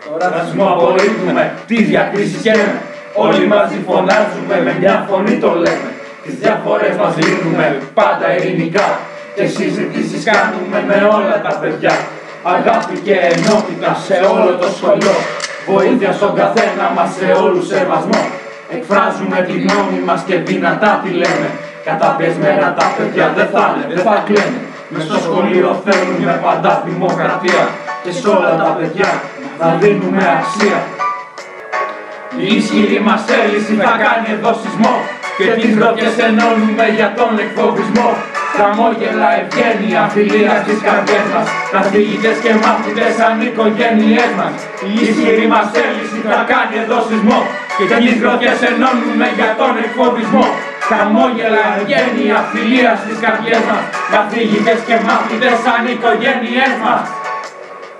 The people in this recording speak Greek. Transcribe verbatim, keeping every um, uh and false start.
Το ρατσισμό απορρίπτουμε, τις διακρίσεις καίμε. Όλοι μαζί φωνάζουμε, με μια φωνή το λέμε. Τις διαφορές μας λύνουμε, πάντα ειρηνικά. Και συζητήσεις κάνουμε με όλα τα παιδιά. Αγάπη και ενότητα σε όλο το σχολείο. Βοήθεια στον καθένα μας, σε όλους σεβασμό. Εκφράζουμε τη γνώμη μας και δυνατά τη λέμε. Καταπιεσμένα τα παιδιά δεν θα είναι, δεν θα κλαίνε. Μες στο σχολείο θέλουμε πάντα δημοκρατία. Και σε όλα τα παιδιά να δίνουμε αξία. Η ισχυρή μας θέληση θα κάνει εδώ σεισμό. Και τις γροθιές ενώνουμε για τον εκφοβισμό. Χαμόγελα, ευγένεια, φιλία στις καρδιές μας. Καθηγητές και μάθητες σαν οικογένειές μας. Η ισχυρή μας θέληση θα κάνει εδώ σεισμό. Και τις γροθιές ενώνουμε για τον εκφοβισμό. Χαμόγελα, ευγένεια, φιλία στις καρδιές μας. Καθηγητές και μάθητες σαν οικογένειές μας.